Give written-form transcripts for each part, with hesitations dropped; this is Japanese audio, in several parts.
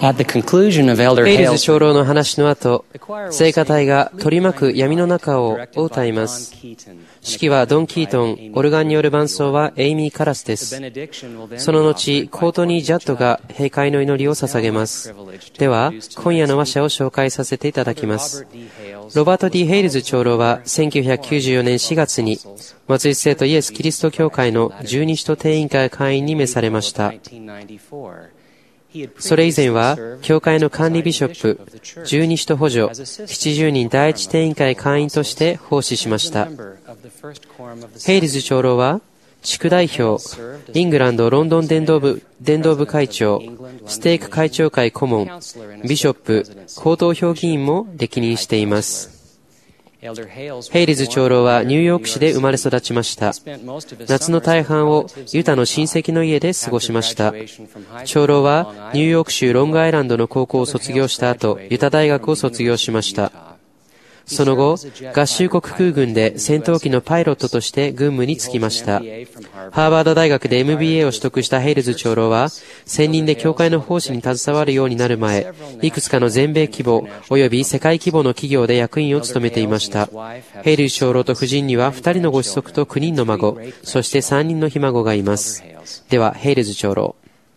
At the conclusion of Elder ヘイルズ Hale's 長老の話の後、聖歌隊が取り巻く闇の中を歌います。指揮はドン・キートン、オルガンによる伴奏はエイミー・カラスです。その後、コートニー・ジャッドが閉会の祈りを捧げます。では、今夜の話者を紹介させていただきます。ロバート・ D. ヘイルズ長老は1994年4月に松井生徒イエス・キリスト教会の十二使徒定員会会員に召されました。それ以前は、教会の管理ビショップ、十二使徒補助、70人第一定員会会員として奉仕しました。ヘイルズ長老は、地区代表、イングランド・ロンドン伝道部会長、ステーク会長会顧問、ビショップ、高投票議員も歴任しています。ヘイルズ長老はニューヨーク市で生まれ育ちました。夏の大半をユタの親戚の家で過ごしました。長老はニューヨーク州ロングアイランドの高校を卒業した後、ユタ大学を卒業しました。その後、合衆国空軍で戦闘機のパイロットとして軍務に就きました。ハーバード大学で MBA を取得したヘイルズ長老は、専任で教会の奉仕に携わるようになる前、いくつかの全米規模及び世界規模の企業で役員を務めていました。ヘイルズ長老と夫人には2人のご子息と9人の孫、そして3人のひ孫がいます。では、ヘイルズ長老。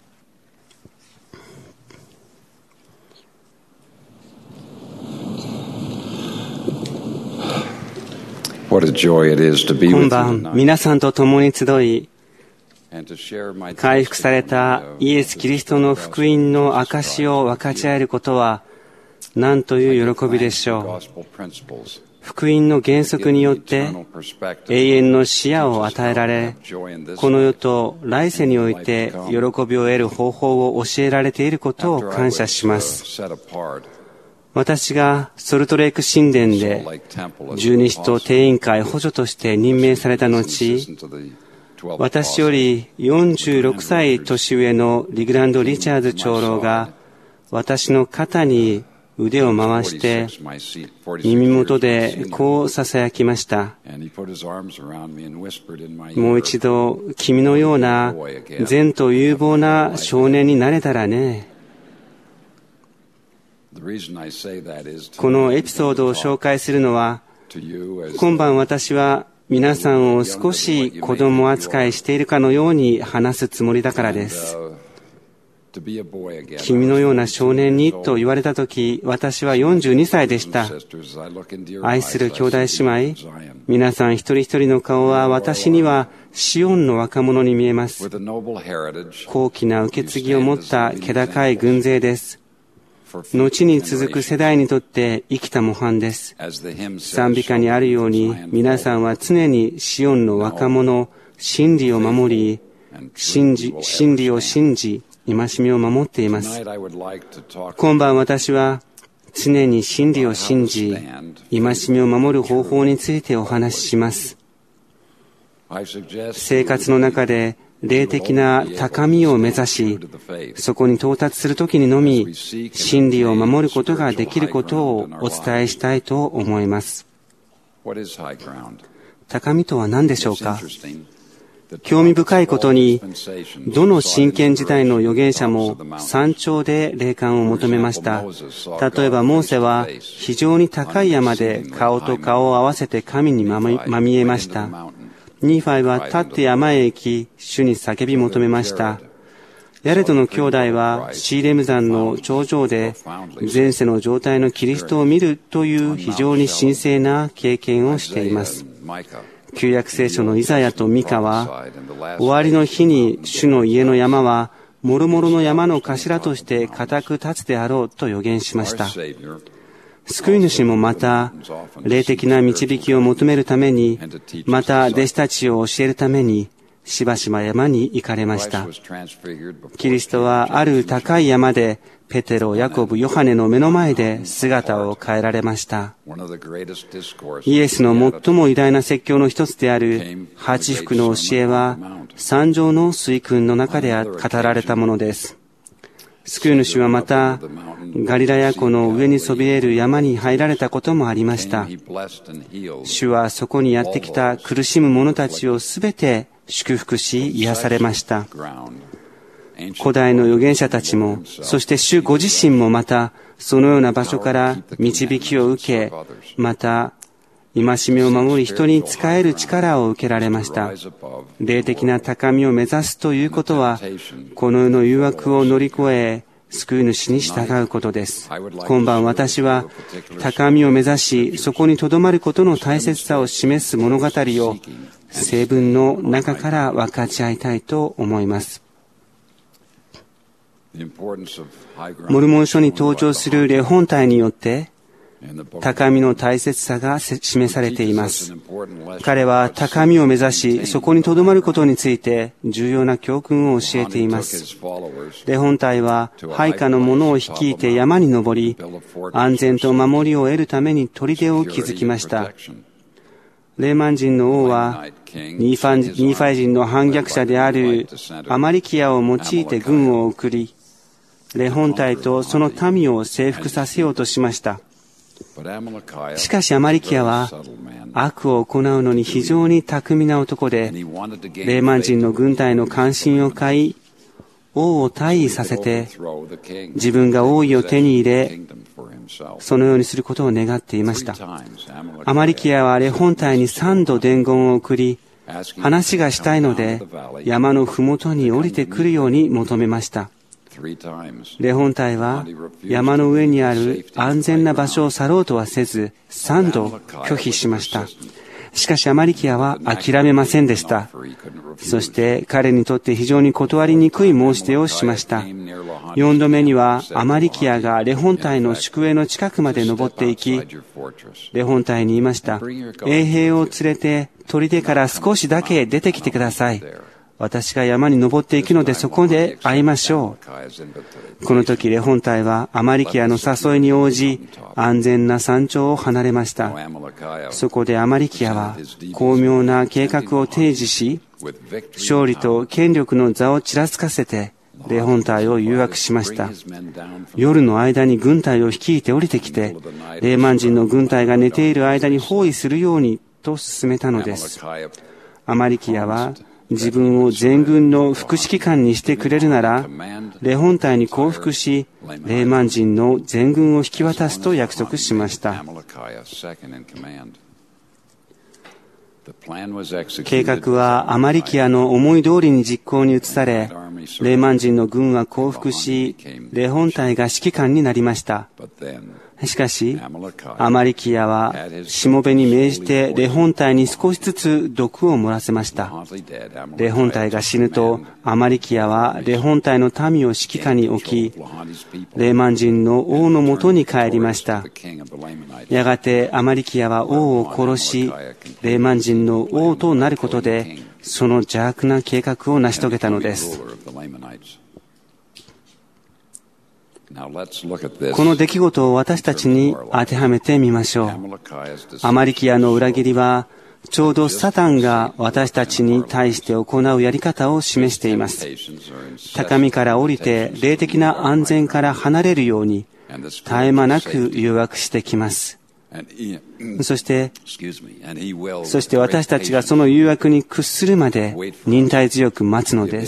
今晩、皆さんと共に集い、回復されたイエス・キリストの福音の証を分かち合えることは、何という喜びでしょう。福音の原則によって永遠の視野を与えられ、この世と来世において喜びを得る方法を教えられていることを感謝します。私がソルトレーク神殿で十二使徒定員会補助として任命された後、私より46歳年上のリグランド・リチャーズ長老が私の肩に腕を回して耳元でこう囁きました。もう一度君のような善と有望な少年になれたらね。このエピソードを紹介するのは、今晩私は皆さんを少し子供扱いしているかのように話すつもりだからです。君のような少年にと言われたとき、私は42歳でした。愛する兄弟姉妹、皆さん一人一人の顔は私にはシオンの若者に見えます。高貴な受け継ぎを持った気高い軍勢です。後に続く世代にとって生きた模範です。賛美歌にあるように、皆さんは常にシオンの若者、真理を守り、真理を信じ、戒めを守っています。今晩私は常に真理を信じ、戒めを守る方法についてお話しします。生活の中で霊的な高みを目指し、そこに到達するときにのみ、真理を守ることができることをお伝えしたいと思います。高みとは何でしょうか？興味深いことに、どの真剣時代の預言者も山頂で霊感を求めました。例えばモーセは非常に高い山で顔と顔を合わせて神にまみえました。ニーファイは立って山へ行き、主に叫び求めました。ヤレドの兄弟はシーレム山の頂上で前世の状態のキリストを見るという非常に神聖な経験をしています。旧約聖書のイザヤとミカは、終わりの日に主の家の山は諸々の山の頭として固く立つであろうと予言しました。救い主もまた、霊的な導きを求めるために、また弟子たちを教えるために、しばしば山に行かれました。キリストはある高い山で、ペテロ、ヤコブ、ヨハネの目の前で姿を変えられました。イエスの最も偉大な説教の一つである八福の教えは、山上の水訓の中で語られたものです。救い主はまた、ガリラヤ湖の上にそびえる山に入られたこともありました。主はそこにやってきた苦しむ者たちをすべて祝福し癒されました。 古代の預言者たちも、そして主ご自身もまた、そのような場所から導きを受け、また、戒めを守り人に仕える力を受けられました。霊的な高みを目指すということは、この世の誘惑を乗り越え、救い主に従うことです。今晩私は高みを目指し、そこに留まることの大切さを示す物語を聖文の中から分かち合いたいと思います。モルモン書に登場する霊本体によって高みの大切さが示されています。彼は高みを目指し、そこに留まることについて重要な教訓を教えています。霊本体は配下の者を率いて山に登り、安全と守りを得るために砦を築きました。レーマン人の王はニーファイ人の反逆者であるアマリキアを用いて軍を送り、霊本体とその民を征服させようとしました。しかしアマリキアは悪を行うのに非常に巧みな男で、レーマン人の軍隊の関心を買い、王を退位させて自分が王位を手に入れ、そのようにすることを願っていました。アマリキアは霊本体に3度伝言を送り、話がしたいので山のふもとに降りてくるように求めました。霊本体は山の上にある安全な場所を去ろうとはせず、3度拒否しました。しかしアマリキアは諦めませんでした。そして彼にとって非常に断りにくい申し出をしました。4度目にはアマリキアが霊本体の宿営の近くまで登っていき、霊本体に言いました。衛兵を連れて砦から少しだけ出てきてください。私が山に登っていくのでそこで会いましょう。この時霊本体はアマリキアの誘いに応じ、安全な山頂を離れました。そこでアマリキアは巧妙な計画を提示し、勝利と権力の座をちらつかせて霊本体を誘惑しました。夜の間に軍隊を率いて降りてきて、レーマン人の軍隊が寝ている間に包囲するようにと進めたのです。アマリキアは自分を全軍の副指揮官にしてくれるなら、霊本体に降伏し、レーマン人の全軍を引き渡すと約束しました。計画はアマリキアの思い通りに実行に移され、レーマン人の軍は降伏し、霊本体が指揮官になりました。しかし、アマリキアはしもべに命じて霊本体に少しずつ毒を漏らせました。霊本体が死ぬと、アマリキアは霊本体の民を指揮下に置き、レーマン人の王のもとに帰りました。やがてアマリキアは王を殺し、レーマン人の王となることで、その邪悪な計画を成し遂げたのです。この出来事を私たちに当てはめてみましょう。アマリキアの裏切りは、ちょうどサタンが私たちに対して行うやり方を示しています。高みから降りて霊的な安全から離れるように、絶え間なく誘惑してきます。そして私たちがその誘惑に屈するまで忍耐強く待つのです。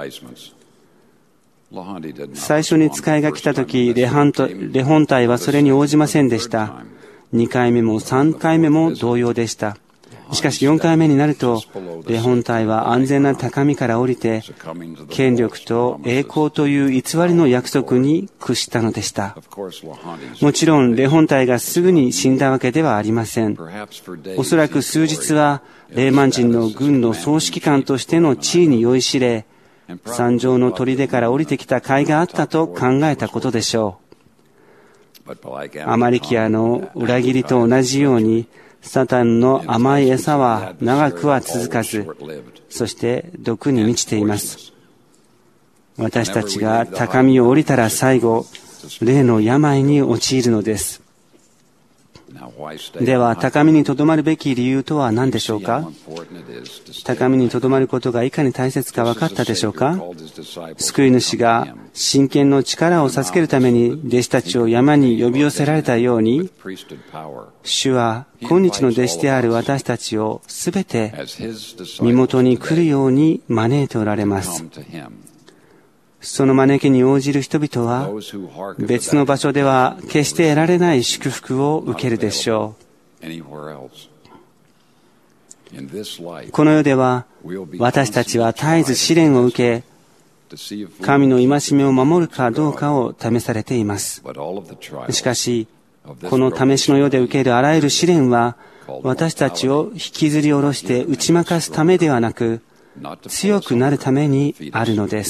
最初に使いが来た時、霊本体はそれに応じませんでした。2回目も3回目も同様でした。しかし4回目になると、霊本体は安全な高みから降りて、権力と栄光という偽りの約束に屈したのでした。もちろん、霊本体がすぐに死んだわけではありません。おそらく数日は、レーマン人の軍の総指揮官としての地位に酔いしれ、山上の砦から降りてきた甲斐があったと考えたことでしょう。アマリキアの裏切りと同じように、サタンの甘い餌は長くは続かず、そして毒に満ちています。私たちが高みを降りたら最後、霊の病に陥るのです。では、高みにとどまるべき理由とは何でしょうか？高みにとどまることがいかに大切か分かったでしょうか？救い主が真剣の力を授けるために弟子たちを山に呼び寄せられたように、主は今日の弟子である私たちをすべて身元に来るように招いておられます。 その招きに応じる人々は別の場所では決して得られない祝福を受けるでしょう。この世では私たちは絶えず試練を受け、神の戒めを守るかどうかを試されています。しかし、この試しの世で受けるあらゆる試練は、私たちを引きずり下ろして打ち負かすためではなく、強くなるためにあるのです。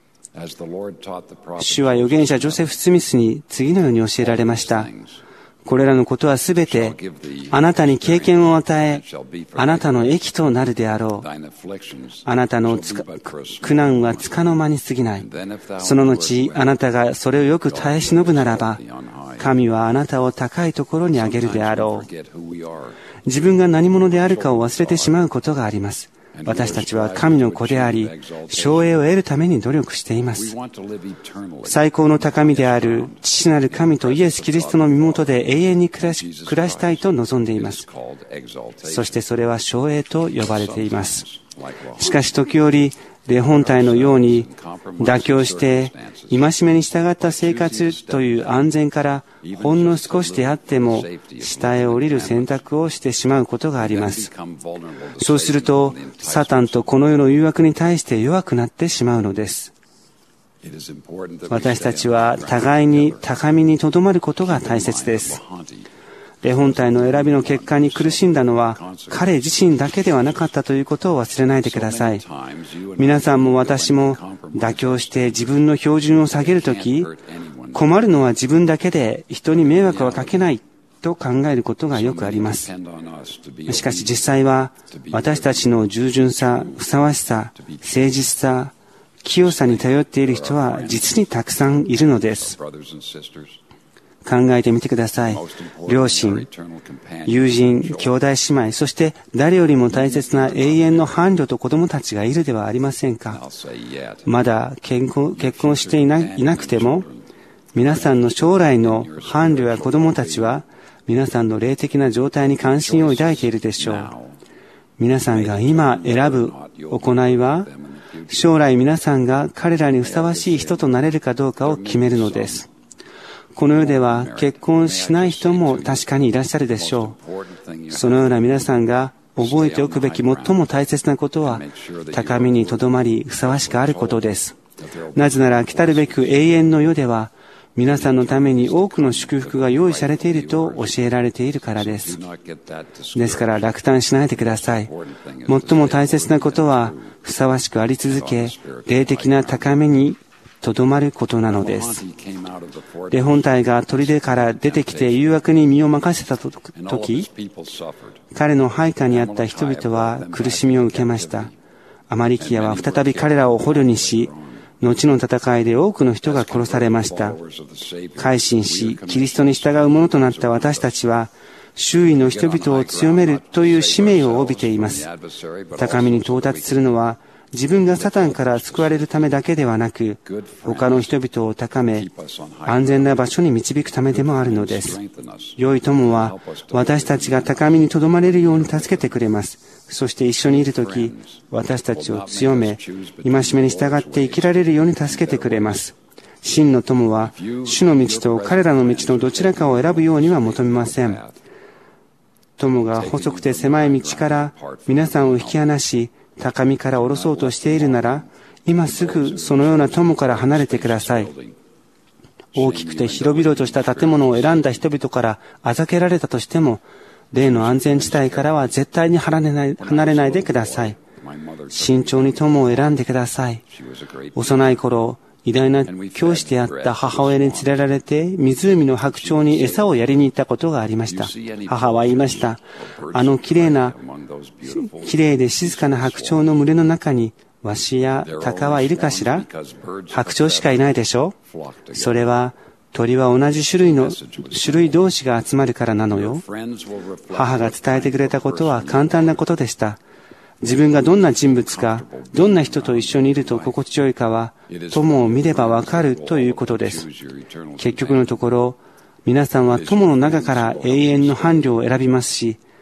主は預言者ジョセフ・スミスに次のように教えられました。これらのことはすべてあなたに経験を与え、あなたの益となるであろう。あなたの苦難は束の間に過ぎない。その後、あなたがそれをよく耐え忍ぶならば、神はあなたを高いところに上げるであろう。自分が何者であるかを忘れてしまうことがあります。私たちは神の子であり、称栄を得るために努力しています。最高の高みである父なる神とイエス・キリストの身元で永遠に暮らしたいと望んでいます。そしてそれは称栄と呼ばれています。しかし時折、霊本体のように妥協して戒めに従った生活という安全からほんの少しであっても下へ降りる選択をしてしまうことがあります。そうするとサタンとこの世の誘惑に対して弱くなってしまうのです。私たちは互いに高みにとどまることが大切です。霊本体の選びの結果に苦しんだのは彼自身だけではなかったということを忘れないでください。皆さんも私も妥協して自分の標準を下げるとき、困るのは自分だけで人に迷惑はかけないと考えることがよくあります。しかし実際は私たちの従順さ、ふさわしさ、誠実さ、清さに頼っている人は実にたくさんいるのです。考えてみてください。両親、友人、兄弟姉妹、そして誰よりも大切な永遠の伴侶と子供たちがいるではありませんか。まだ結婚していなくても、皆さんの将来の伴侶や子供たちは、皆さんの霊的な状態に関心を抱いているでしょう。皆さんが今選ぶ行いは、将来皆さんが彼らにふさわしい人となれるかどうかを決めるのです。この世では結婚しない人も確かにいらっしゃるでしょう。そのような皆さんが覚えておくべき最も大切なことは、高みにとどまりふさわしくあることです。なぜなら来たるべく永遠の世では、皆さんのために多くの祝福が用意されていると教えられているからです。ですから落胆しないでください。最も大切なことは、ふさわしくあり続け、霊的な高みにとどまることなのです。霊本体が砦から出てきて誘惑に身を任せたとき、彼の配下にあった人々は苦しみを受けました。アマリキアは再び彼らを捕虜にし、後の戦いで多くの人が殺されました。改心し、キリストに従うものとなった私たちは、周囲の人々を強めるという使命を帯びています。高みに到達するのは、自分がサタンから救われるためだけではなく、他の人々を高め、安全な場所に導くためでもあるのです。良い友は、私たちが高みにとどまれるように助けてくれます。そして一緒にいるとき、私たちを強め、戒めに従って生きられるように助けてくれます。真の友は、主の道と彼らの道のどちらかを選ぶようには求めません。友が細くて狭い道から皆さんを引き離し、高みから下ろそうとしているなら、今すぐそのような友から離れてください。大きくて広々とした建物を選んだ人々からあざけられたとしても、霊の安全地帯からは絶対に離れないでください。慎重に友を選んでください。幼い頃、偉大な教師であった母親に連れられて湖の白鳥に餌をやりに行ったことがありました。母は言いました。あの綺麗で静かな白鳥の群れの中にワシやタカはいるかしら？白鳥しかいないでしょ？それは鳥は同じ種類同士が集まるからなのよ。母が伝えてくれたことは簡単なことでした。自分がどんな人物か、どんな人と一緒にいると心地よいかは、友を見ればわかるということです。結局のところ、皆さんは友の中から永遠の伴侶を選びますし、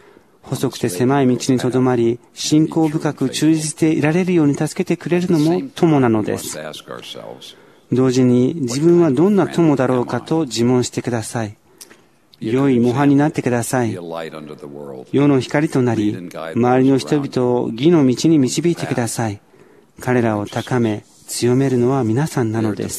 細くて狭い道にとどまり、信仰深く忠実でいられるように助けてくれるのも友なのです。同時に自分はどんな友だろうかと自問してください。良い模範になってください。世の光となり、周りの人々を義の道に導いてください。彼らを高め、強めるのは皆さんなのです。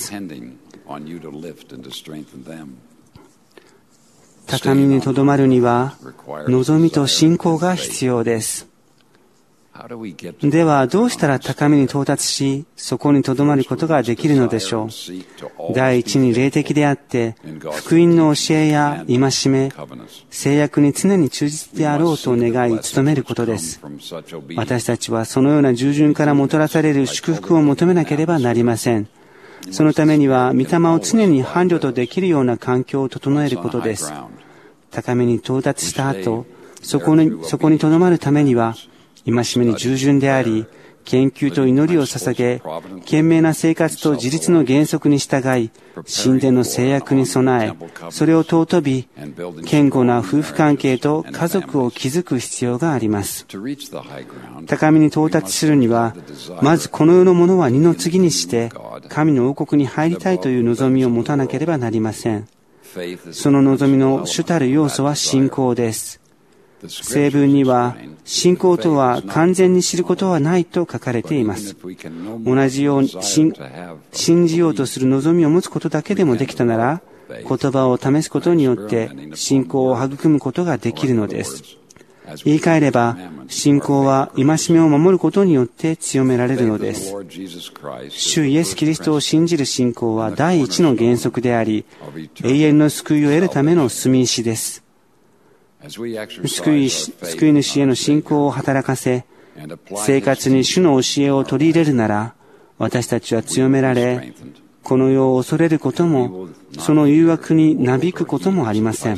高みにとどまるには、望みと信仰が必要です。では、どうしたら高みに到達し、そこにとどまることができるのでしょう。第一に霊的であって、福音の教えや戒め、制約に常に忠実であろうと願い、努めることです。私たちはそのような従順からもたらされる祝福を求めなければなりません。そのためには、御霊を常に伴侶とできるような環境を整えることです。高みに到達した後、そこにとどまるためには、戒めに従順であり、研究と祈りを捧げ、賢明な生活と自立の原則に従い、神殿の制約に備え、それを尊び、堅固な夫婦関係と家族を築く必要があります。高みに到達するには、まずこの世のものは二の次にして、神の王国に入りたいという望みを持たなければなりません。その望みの主たる要素は信仰です。聖文には、信仰とは完全に知ることはないと書かれています。同じように信じようとする望みを持つことだけでもできたなら、言葉を試すことによって信仰を育むことができるのです。言い換えれば、信仰は戒めを守ることによって強められるのです。主イエス・キリストを信じる信仰は第一の原則であり、永遠の救いを得るための住み石です。救い主への信仰を働かせ、生活に主の教えを取り入れるなら、私たちは強められ、この世を恐れることも、その誘惑になびくこともありません。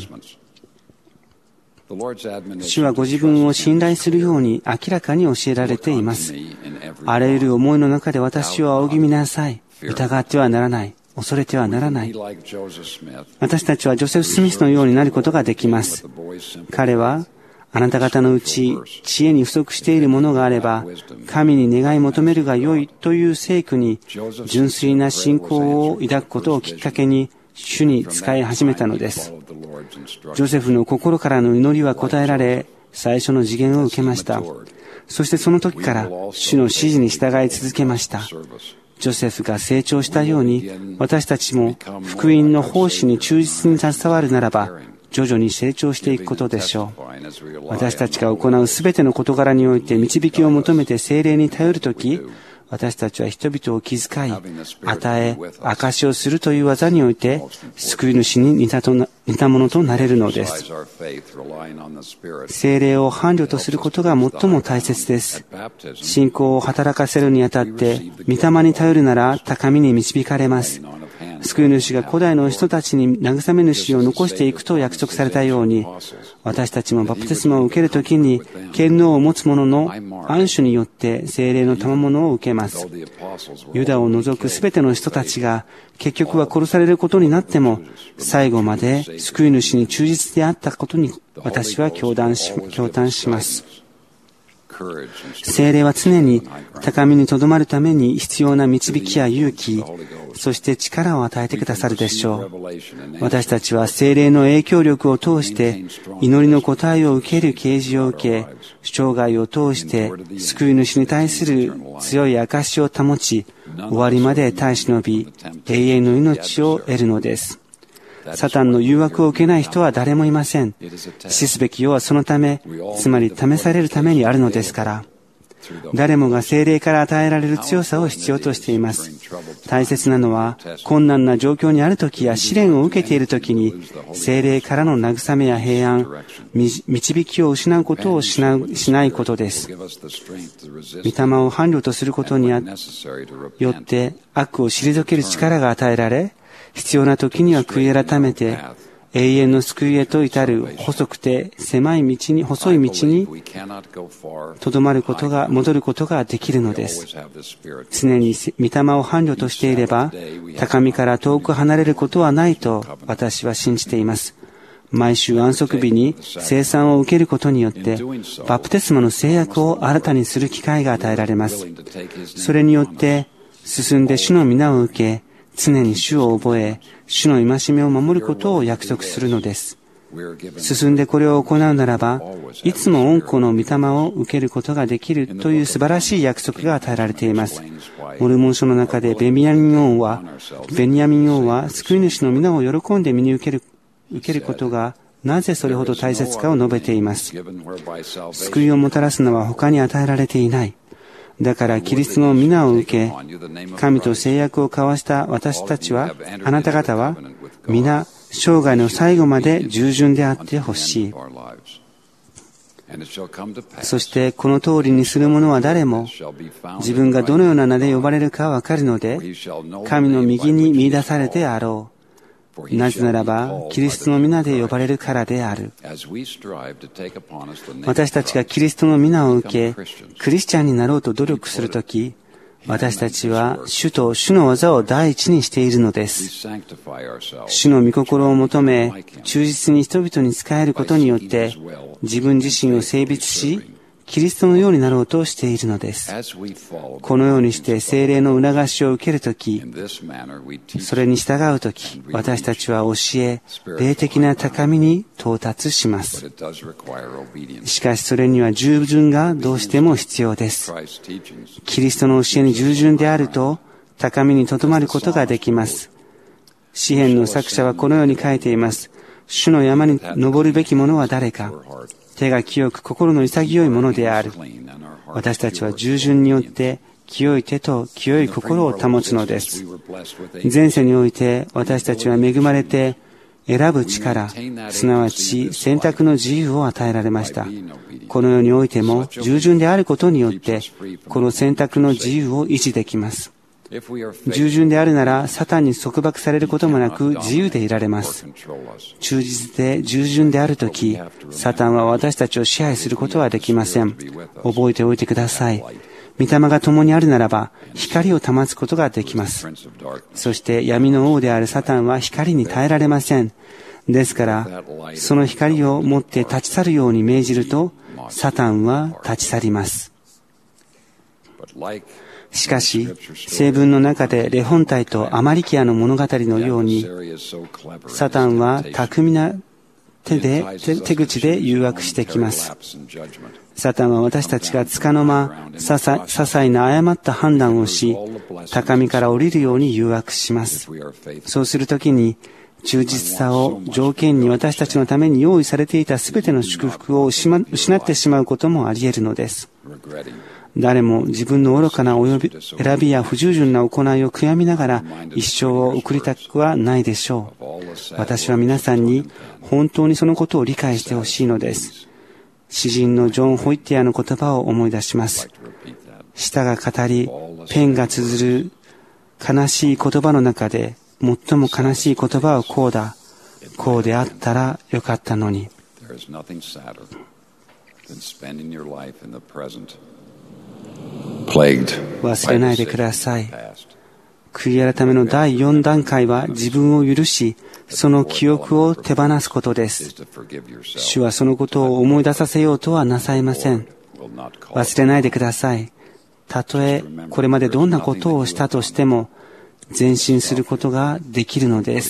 主はご自分を信頼するように明らかに教えられています。あらゆる思いの中で私を仰ぎ見なさい。疑ってはならない。恐れてはならない。私たちはジョセフ・スミスのようになることができます。彼は、あなた方のうち知恵に不足しているものがあれば、神に願い求めるがよいという聖句に純粋な信仰を抱くことをきっかけに、主に仕え始めたのです。ジョセフの心からの祈りは答えられ、最初の次元を受けました。そしてその時から主の指示に従い続けました。ジョセフが成長したように、私たちも福音の奉仕に忠実に携わるならば、徐々に成長していくことでしょう。私たちが行うすべての事柄において導きを求めて聖霊に頼るとき、私たちは人々を気遣い、与え、証しをするという技において、救い主に似たものとなれるのです。聖霊を伴侶とすることが最も大切です。信仰を働かせるにあたって、御霊に頼るなら高みに導かれます。救い主が古代の人たちに慰め主を残していくと約束されたように、私たちもバプテスマを受けるときに、権能を持つ者の安守によって聖霊の賜物を受けます。ユダを除くすべての人たちが、結局は殺されることになっても、最後まで救い主に忠実であったことに、私は驚嘆します。聖霊は常に高みにとどまるために必要な導きや勇気、そして力を与えてくださるでしょう。私たちは聖霊の影響力を通して祈りの答えを受ける啓示を受け、生涯を通して救い主に対する強い証しを保ち、終わりまで耐え忍び、永遠の命を得るのです。サタンの誘惑を受けない人は誰もいません。死すべき世はそのため、つまり試されるためにあるのですから。誰もが聖霊から与えられる強さを必要としています。大切なのは、困難な状況にあるときや試練を受けているときに、聖霊からの慰めや平安、導きを失うことをしないことです。御霊を伴侶とすることによって悪を退ける力が与えられ、必要な時には悔い改めて、永遠の救いへと至る細くて細い道に戻ることができるのです。常に御霊を伴侶としていれば、高みから遠く離れることはないと私は信じています。 毎週安息日に聖餐を受けることによって、バプテスマの制約を新たにする機会が与えられます。それによって、進んで主の皆を受け、常に主を覚え、主の戒めを守ることを約束するのです。進んでこれを行うならば、いつも恩子の御霊を受けることができるという素晴らしい約束が与えられています。モルモン書の中でベニヤミン王は救い主の皆を喜んで身に受けることがなぜそれほど大切かを述べています。救いをもたらすのは他に与えられていない。だからキリストの皆を受け、神と誓約を交わした私たちは、あなた方は皆生涯の最後まで従順であってほしい。そしてこの通りにする者は誰も自分がどのような名で呼ばれるかわかるので、神の右に見出されてあろう。なぜならば、キリストの皆で呼ばれるからである。私たちがキリストの皆を受け、クリスチャンになろうと努力するとき、私たちは主と主の技を第一にしているのです。主の御心を求め、忠実に人々に仕えることによって、自分自身を聖別し、キリストのようになろうとしているのです。このようにして聖霊の促しを受けるとき、それに従うとき、私たちは教え、霊的な高みに到達します。しかしそれには従順がどうしても必要です。キリストの教えに従順であると、高みにとどまることができます。詩編の作者はこのように書いています。主の山に登るべき者は誰か。手が清く心の潔いものである。私たちは従順によって清い手と清い心を保つのです。前世において私たちは恵まれて選ぶ力、すなわち選択の自由を与えられました。この世においても従順であることによってこの選択の自由を維持できます。従順であるならサタンに束縛されることもなく自由でいられます。忠実で従順であるとき、サタンは私たちを支配することはできません。覚えておいてください。御霊が共にあるならば光を保つことができます。そして闇の王であるサタンは光に耐えられません。ですからその光を持って立ち去るように命じるとサタンは立ち去ります。しかし、聖文の中でレホンタイとアマリキアの物語のように、サタンは巧みな手口で誘惑してきます。サタンは私たちが束の間、些細な誤った判断をし、高みから降りるように誘惑します。そうするときに、忠実さを条件に私たちのために用意されていたすべての祝福を失ってしまうこともあり得るのです。誰も自分の愚かな選びや不従順な行いを悔やみながら一生を送りたくはないでしょう。私は皆さんに本当にそのことを理解してほしいのです。詩人のジョン・ホイッティアの言葉を思い出します。舌が語り、ペンが綴る悲しい言葉の中で最も悲しい言葉はこうだ。こうであったらよかったのに。忘れないでください。悔い改めの第4段階は自分を許し、その記憶を手放すことです。主はそのことを思い出させようとはなさいません。忘れないでください。たとえこれまでどんなことをしたとしても、前進することができるのです。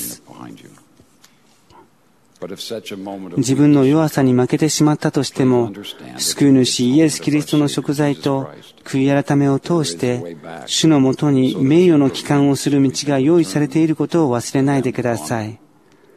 自分の弱さに負けてしまったとしても、救い主イエス・キリストの贖罪と悔い改めを通して、主のもとに名誉の帰還をする道が用意されていることを忘れないでください。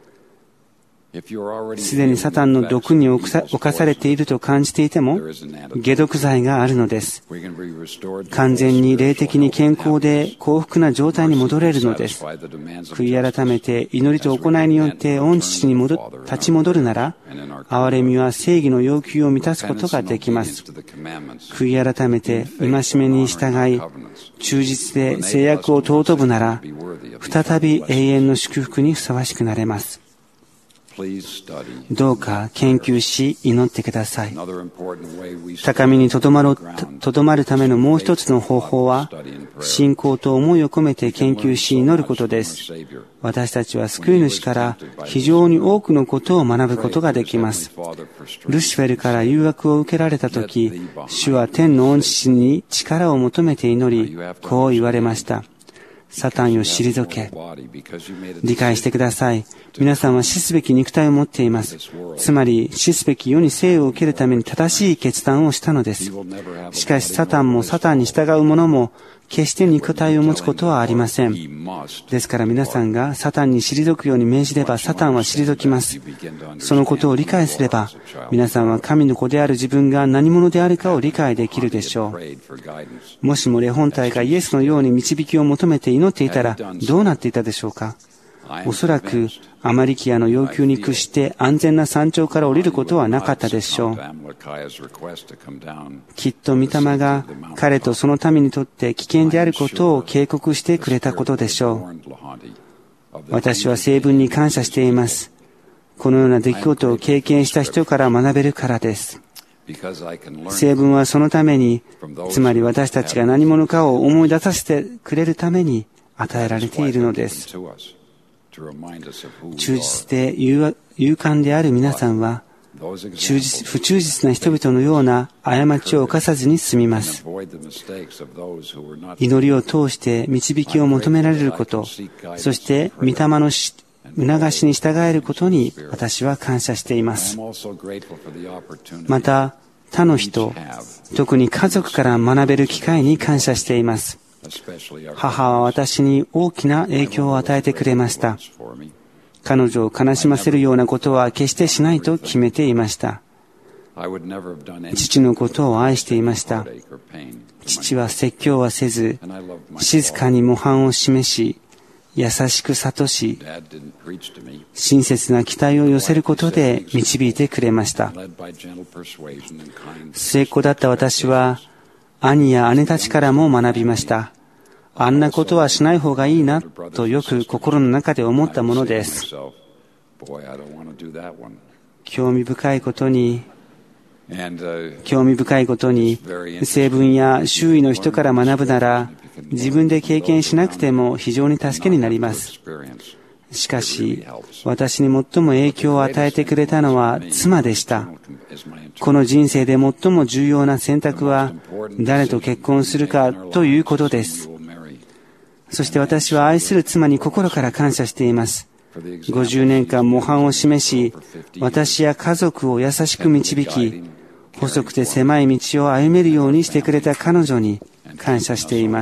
すでにサタンの毒に侵されていると感じていても、解毒剤があるのです。完全に霊的に健康で幸福な状態に戻れるのです。悔い改めて祈りと行いによって御父に立ち戻るなら、憐れみは正義の要求を満たすことができます。悔い改めて戒めに従い、忠実で制約を尊ぶなら、再び永遠の祝福にふさわしくなれます。 どうか研究し祈ってください。高みにとどまるためのもう一つの方法は、信仰と思いを込めて研究し祈ることです。私たちは救い主から非常に多くのことを学ぶことができます。ルシフェルから誘惑を受けられたとき、主は天の御父に力を求めて祈り、こう言われました。サタンよ退け。理解してください。皆さんは死すべき肉体を持っています。つまり死すべき世に生を受けるために正しい決断をしたのです。しかしサタンもサタンに従う者も決して肉体を持つことはありません。ですから皆さんがサタンに退くように命じればサタンは退きます。そのことを理解すれば皆さんは神の子である自分が何者であるかを理解できるでしょう。もしも霊本体がイエスのように導きを求めて祈っていたらどうなっていたでしょうか。おそらくアマリキアの要求に屈して安全な山頂から降りることはなかったでしょう。きっと御霊が彼とその民にとって危険であることを警告してくれたことでしょう。私は聖文に感謝しています。このような出来事を経験した人から学べるからです。聖文はそのために、つまり私たちが何者かを思い出させてくれるために与えられているのです。忠実で勇敢である皆さんは、不忠実な人々のような過ちを犯さずに済みます。祈りを通して導きを求められること、そして御霊の促しに従えることに私は感謝しています。また、他の人、特に家族から学べる機会に感謝しています。母は私に大きな影響を与えてくれました。彼女を悲しませるようなことは決してしないと決めていました。父のことを愛していました。父は説教はせず、静かに模範を示し、優しく諭し、親切な期待を寄せることで導いてくれました。末っ子だった私は、兄や姉たちからも学びました。あんなことはしない方がいいなとよく心の中で思ったものです。興味深いことに、聖文や周囲の人から学ぶなら、自分で経験しなくても非常に助けになります。しかし、私に最も影響を与えてくれたのは妻でした。この人生で最も重要な選択は、誰と結婚するかということです。そして私は愛する妻に心から感謝しています。50年間模範を示し、私や家族を優しく導き、細くて狭い道を歩めるようにしてくれた彼女に感謝しています。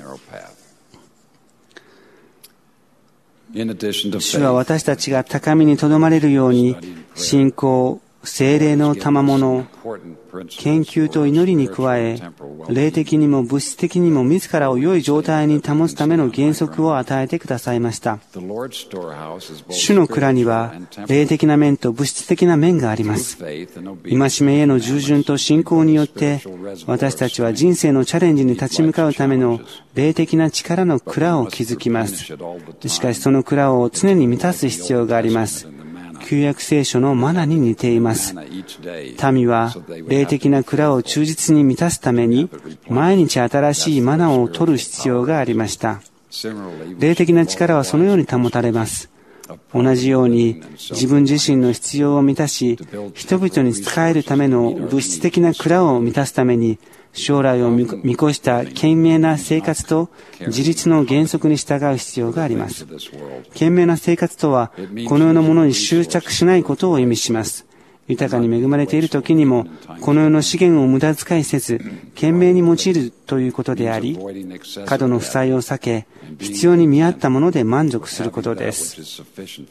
主は私たちが高みにとどまれるように、信仰、聖霊の賜物、研究と祈りに加え、霊的にも物質的にも自らを良い状態に保つための原則を与えてくださいました。主の蔵には、霊的な面と物質的な面があります。戒めへの従順と信仰によって、私たちは人生のチャレンジに立ち向かうための霊的な力の蔵を築きます。しかしその蔵を常に満たす必要があります。旧約聖書のマナに似ています。民は霊的な蔵を忠実に満たすために毎日新しいマナを取る必要がありました。霊的な力はそのように保たれます。同じように自分自身の必要を満たし、人々に仕えるための物質的な蔵を満たすために、将来を見越した賢明な生活と自立の原則に従う必要があります。賢明な生活とは、この世のものに執着しないことを意味します。豊かに恵まれている時にも、この世の資源を無駄遣いせず、賢明に用いるということであり、過度の負債を避け、必要に見合ったもので満足することです。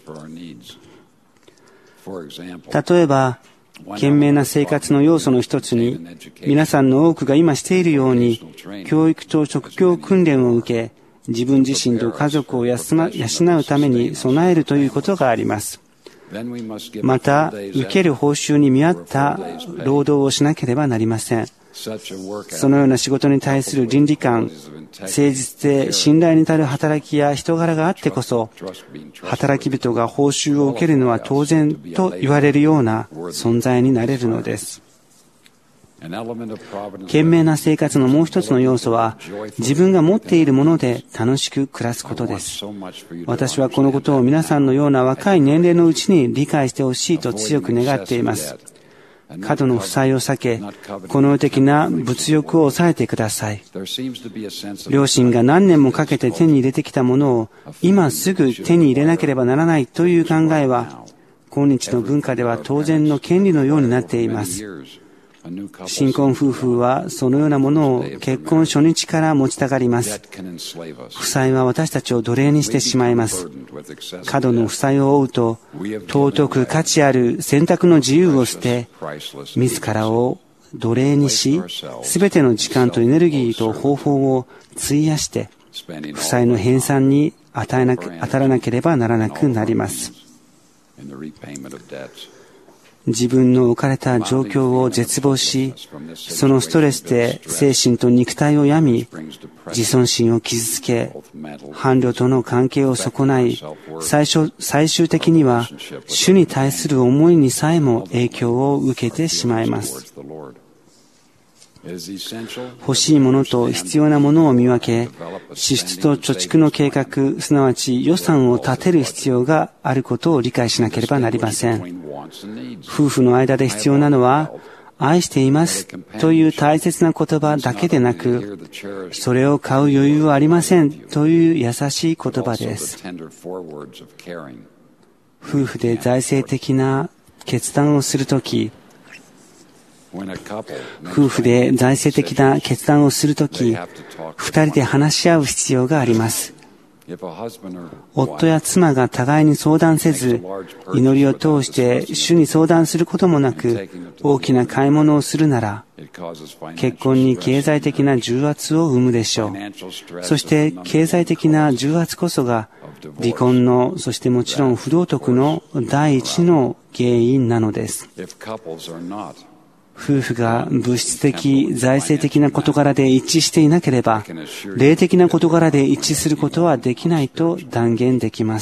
例えば、賢明な生活の要素の一つに、皆さんの多くが今しているように、教育と職業訓練を受け、自分自身と家族を養うために備えるということがあります。また、受ける報酬に見合った労働をしなければなりません。 そのような仕事に対する倫理観、誠実で信頼に足る働きや人柄があってこそ、働き人が報酬を受けるのは当然と言われるような存在になれるのです。賢明な生活のもう一つの要素は、自分が持っているもので楽しく暮らすことです。私はこのことを皆さんのような若い年齢のうちに理解してほしいと強く願っています。過度の負債を避け、この世的な物欲を抑えてください。両親が何年もかけて手に入れてきたものを今すぐ手に入れなければならないという考えは、今日の文化では当然の権利のようになっています。新婚夫婦はそのようなものを結婚初日から持ちたがります。負債は私たちを奴隷にしてしまいます。過度の負債を負うと、尊く価値ある選択の自由を捨て、自らを奴隷にし、すべての時間とエネルギーと方法を費やして、負債の返済に当たらなければならなくなります。自分の置かれた状況を絶望し、そのストレスで精神と肉体を病み、自尊心を傷つけ、伴侶との関係を損ない、最終的には主に対する思いにさえも影響を受けてしまいます。欲しいものと必要なものを見分け、支出と貯蓄の計画、すなわち予算を立てる必要があることを理解しなければなりません。夫婦の間で必要なのは、愛していますという大切な言葉だけでなく、それを買う余裕はありませんという優しい言葉です。夫婦で財政的な決断をするとき、夫婦で財政的な決断をするとき、二人で話し合う必要があります。夫や妻が互いに相談せず、祈りを通して主に相談することもなく、大きな買い物をするなら、結婚に経済的な重圧を生むでしょう。そして経済的な重圧こそが、離婚の、そしてもちろん不道徳の第一の原因なのです。夫婦が物質的、財政的な事柄で一致していなければ、霊的な事柄で一致することはできないと断言できます。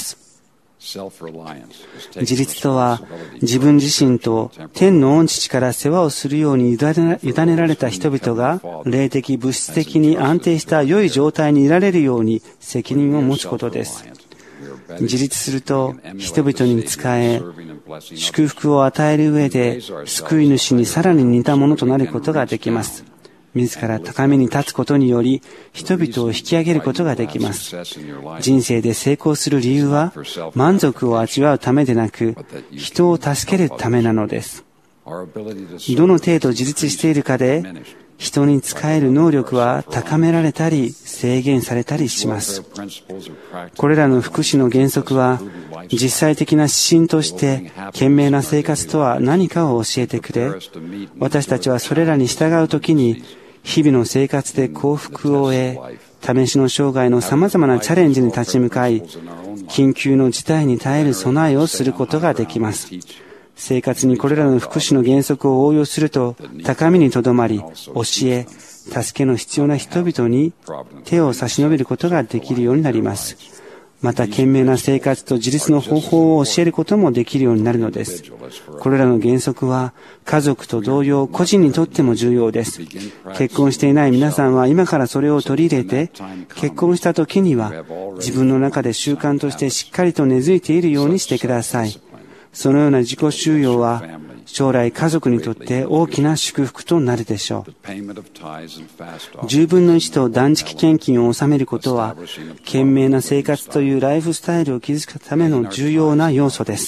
自立とは、自分自身と天の御父から世話をするように委ねられた人々が、霊的、物質的に安定した良い状態にいられるように責任を持つことです。自立すると人々に仕え、祝福を与える上で救い主にさらに似たものとなることができます。自ら高みに立つことにより人々を引き上げることができます。人生で成功する理由は満足を味わうためでなく、人を助けるためなのです。どの程度自立しているかで人に仕える能力は高められたり制限されたりします。これらの福祉の原則は実際的な指針として賢明な生活とは何かを教えてくれ、私たちはそれらに従うときに日々の生活で幸福を得、試しの生涯の様々なチャレンジに立ち向かい、緊急の事態に耐える備えをすることができます。生活にこれらの福祉の原則を応用すると高みにとどまり、教え、助けの必要な人々に手を差し伸べることができるようになります。また、賢明な生活と自立の方法を教えることもできるようになるのです。これらの原則は家族と同様、個人にとっても重要です。結婚していない皆さんは今からそれを取り入れて、結婚した時には自分の中で習慣としてしっかりと根付いているようにしてください。そのような自己収容は将来家族にとって大きな祝福となるでしょう。10分の1と断食献金を納めることは、賢明な生活というライフスタイルを築くための重要な要素です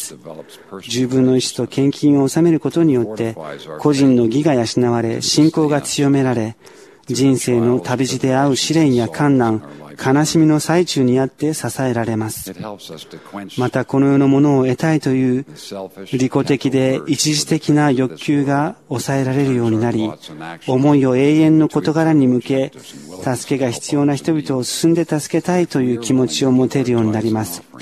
。10分の1と献金を納めることによって、個人の義が養われ、信仰が強められ、人生の旅路で遭う試練や困難、悲しみの最中にあって支えられます。また、この世のものを得たいという利己的で一時的な欲求が抑えられるようになり、思いを永遠の事柄に向け、助けが必要な人々を進んで助けたいという気持ちを持てるようになります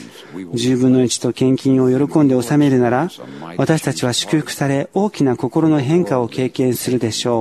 。10分の1と献金を喜んで納めるなら、私たちは祝福され、大きな心の変化を経験するでしょう。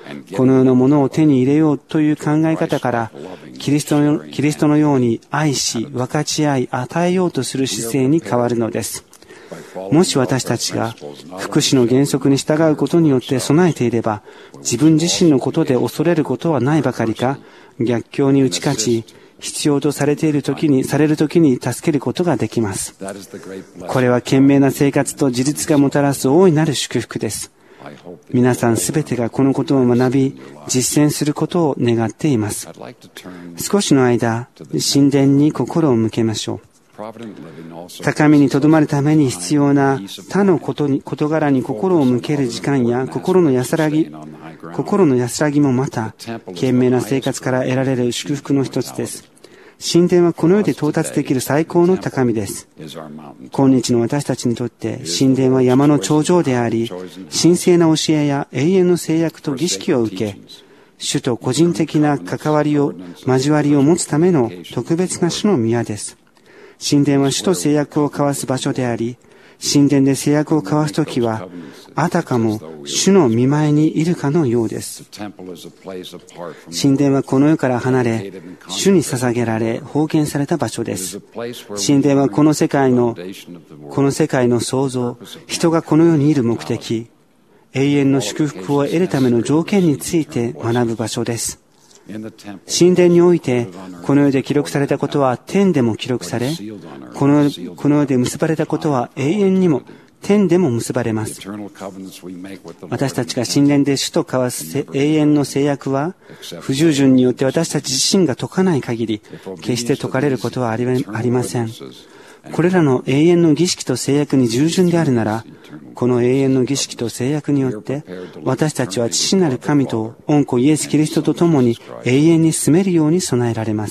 この世のものを手に入れようという考え方から、キリストのように愛し、分かち合い、与えようとする姿勢に変わるのです。もし私たちが福祉の原則に従うことによって備えていれば、自分自身のことで恐れることはないばかりか、逆境に打ち勝ち、必要とされる時に助けることができます。これは賢明な生活と自立がもたらす大いなる祝福です。皆さんすべてがこのことを学び、実践することを願っています。少しの間、神殿に心を向けましょう。高みにとどまるために必要な他の事柄に心を向ける時間や心の安らぎもまた、賢明な生活から得られる祝福の一つです。神殿はこの世で到達できる最高の高みです。今日の私たちにとって神殿は山の頂上であり、神聖な教えや永遠の制約と儀式を受け、主と個人的な交わりを持つための特別な主の宮です。神殿は主と制約を交わす場所であり、神殿で制約を交わすときは、あたかも主の御前にいるかのようです。神殿はこの世から離れ、主に捧げられ、奉献された場所です。神殿はこの世界の創造、人がこの世にいる目的、永遠の祝福を得るための条件について学ぶ場所です。神殿において、この世で記録されたことは天でも記録され、この世で結ばれたことは永遠にも天でも結ばれます。私たちが神殿で主と交わす永遠の制約は、不従順によって私たち自身が解かない限り、決して解かれることはありません。これらの永遠の儀式と制約に従順であるなら、この永遠の儀式と制約によって、私たちは父なる神と御子イエス・キリストと共に永遠に住めるように備えられます。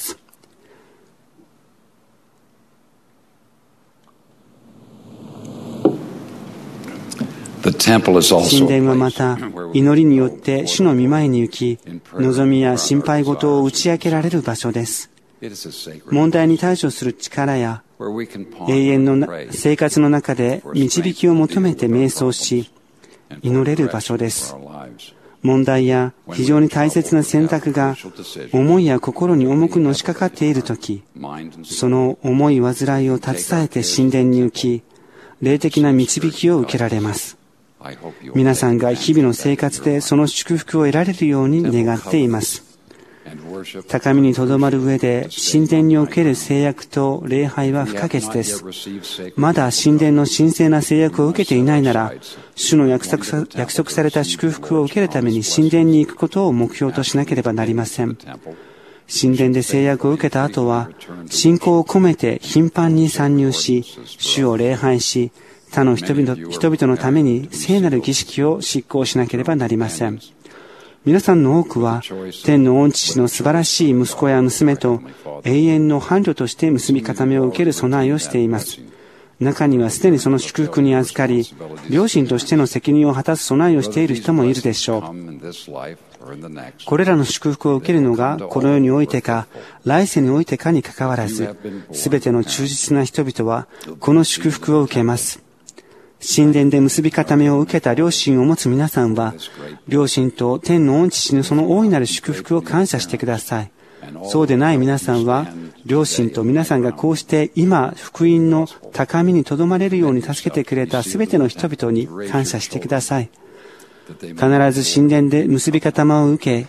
神殿はまた、祈りによって主の御前に行き、望みや心配事を打ち明けられる場所です。問題に対処する力や、永遠の生活の中で導きを求めて瞑想し、祈れる場所です。問題や非常に大切な選択が思いや心に重くのしかかっているとき、その重い煩いを携えて神殿に行き、霊的な導きを受けられます。皆さんが日々の生活でその祝福を得られるように願っています。高みにとどまる上で神殿における制約と礼拝は不可欠です。まだ神殿の神聖な制約を受けていないなら、主の約束された祝福を受けるために神殿に行くことを目標としなければなりません。神殿で制約を受けた後は、信仰を込めて頻繁に参入し、主を礼拝し、他の人々のために聖なる儀式を執行しなければなりません。皆さんの多くは、天の御父の素晴らしい息子や娘と永遠の伴侶として結び固めを受ける備えをしています。中にはすでにその祝福に預かり、両親としての責任を果たす備えをしている人もいるでしょう。これらの祝福を受けるのが、この世においてか、来世においてかにかかわらず、すべての忠実な人々は、この祝福を受けます。神殿で結び固めを受けた両親を持つ皆さんは、両親と天の御父のその大いなる祝福を感謝してください。そうでない皆さんは、両親と皆さんがこうして今、福音の高みにとどまれるように助けてくれたすべての人々に感謝してください。必ず神殿で結び固めを受け、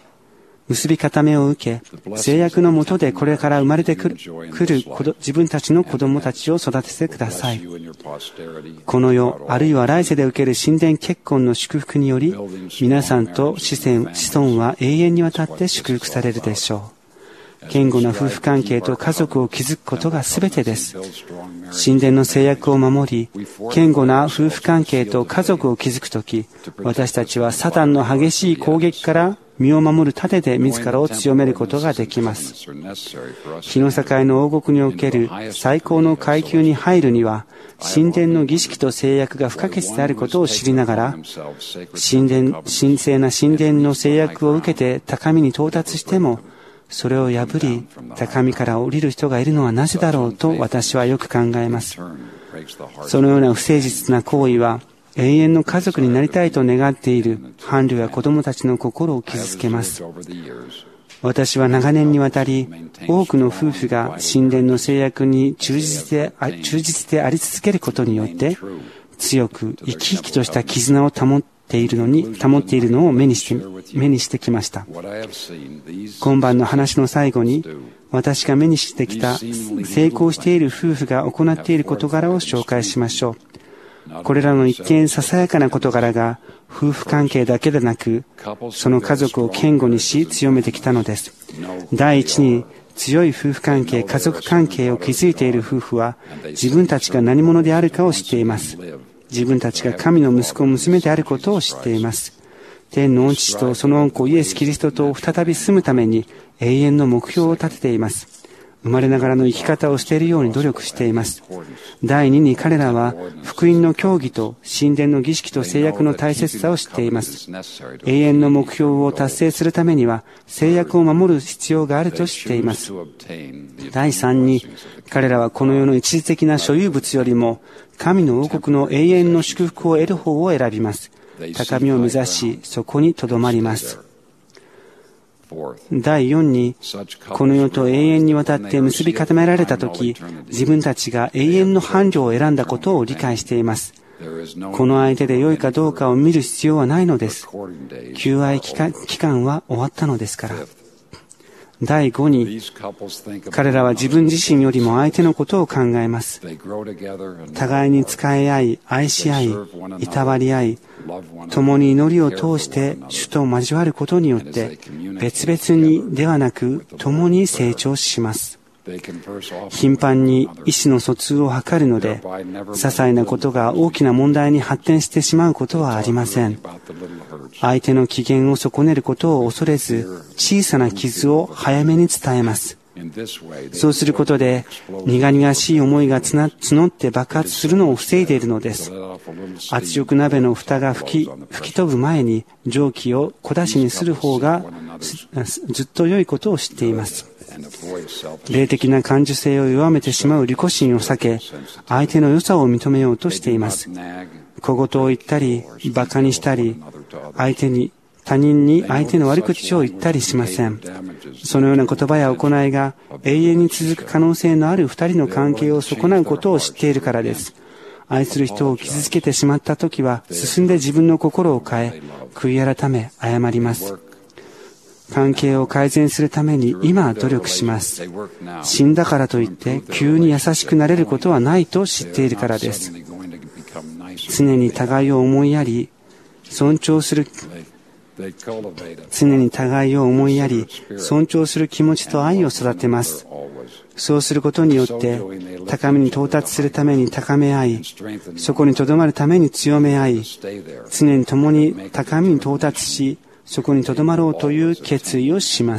制約のもとでこれから生まれてくる自分たちの子供たちを育ててください。この世、あるいは来世で受ける神殿結婚の祝福により、皆さんと子孫は永遠にわたって祝福されるでしょう。堅固な夫婦関係と家族を築くことが全てです。神殿の制約を守り、堅固な夫婦関係と家族を築くとき、私たちはサタンの激しい攻撃から身を守る盾で自らを強めることができます。日の境の王国における最高の階級に入るには、神殿の儀式と制約が不可欠であることを知りながら、神聖な神殿の制約を受けて高みに到達しても、それを破り、高みから降りる人がいるのはなぜだろうと私はよく考えます。そのような不誠実な行為は、 永遠の家族になりたいと願っている伴侶や子供たちの心を傷つけます。私は長年にわたり、多くの夫婦が神殿の制約に忠実であり続けることによって、強く生き生きとした絆を保っているのを目にしてきました。今晩の話の最後に、私が目にしてきた成功している夫婦が行っている事柄を紹介しましょう。これらの一見ささやかな事柄が夫婦関係だけでなく、その家族を堅固にし強めてきたのです。第一に、強い夫婦関係、家族関係を築いている夫婦は、自分たちが何者であるかを知っています。自分たちが神の息子、娘であることを知っています。天の御父とその御子イエス・キリストと再び住むために永遠の目標を立てています。生まれながらの生き方を捨てるように努力しています。第二に彼らは福音の教義と神殿の儀式と制約の大切さを知っています。永遠の目標を達成するためには制約を守る必要があると知っています。第三に彼らはこの世の一時的な所有物よりも神の王国の永遠の祝福を得る方を選びます。高みを目指しそこにとどまります。第4に、この世と永遠にわたって結び固められたとき、自分たちが永遠の伴侶を選んだことを理解しています。この相手で良いかどうかを見る必要はないのです。求愛期間は終わったのですから。第5に、彼らは自分自身よりも相手のことを考えます。互いに仕え合い、愛し合い、いたわり合い、共に祈りを通して主と交わることによって別々にではなく共に成長します。頻繁に意思の疎通を図るので、些細なことが大きな問題に発展してしまうことはありません。相手の機嫌を損ねることを恐れず、小さな傷を早めに伝えます。そうすることで、苦々しい思いが募って爆発するのを防いでいるのです。圧力鍋の蓋が吹き飛ぶ前に蒸気を小出しにする方がずっと良いことを知っています。霊的な感受性を弱めてしまう利己心を避け、相手の良さを認めようとしています。小言を言ったり、馬鹿にしたり、他人に相手の悪口を言ったりしません。そのような言葉や行いが永遠に続く可能性のある二人の関係を損なうことを知っているからです。愛する人を傷つけてしまったときは、進んで自分の心を変え、悔い改め、謝ります。関係を改善するために今努力します。死んだからといって急に優しくなれることはないと知っているからです。常に互いを思いやり、尊重する気持ちと愛を育てます。そうすることによって高みに到達するために高め合い、そこにとどまるために強め合い、常に共に高みに到達し、そこにとどまろうという決意をします。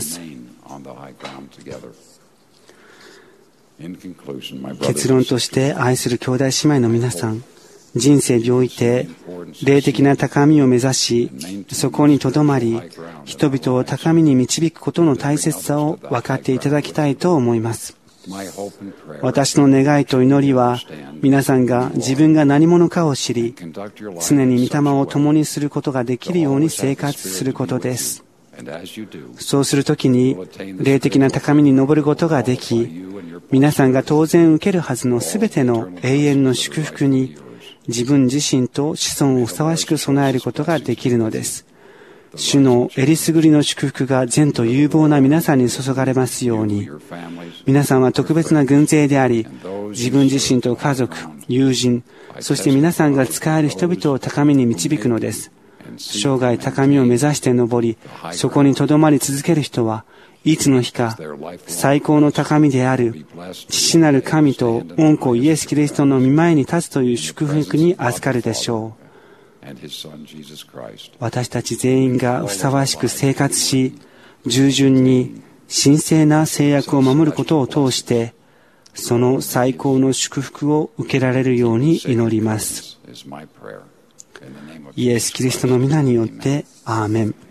結論として、愛する兄弟姉妹の皆さん、人生において霊的な高みを目指し、そこにとどまり、人々を高みに導くことの大切さを分かっていただきたいと思います。私の願いと祈りは、皆さんが自分が何者かを知り、常に御霊を共にすることができるように生活することです。そうするときに、霊的な高みに登ることができ、皆さんが当然受けるはずのすべての永遠の祝福に、自分自身と子孫をふさわしく備えることができるのです。主のえりすぐりの祝福が善と有望な皆さんに注がれますように。皆さんは特別な軍勢であり、自分自身と家族、友人、そして皆さんが使える人々を高みに導くのです。生涯高みを目指して登り、そこにとどまり続ける人は、いつの日か最高の高みである父なる神と御子イエス・キリストの御前に立つという祝福に預かるでしょう。私たち全員がふさわしく生活し、従順に神聖な制約を守ることを通して、その最高の祝福を受けられるように祈ります。イエス・キリストの皆によって、アーメン。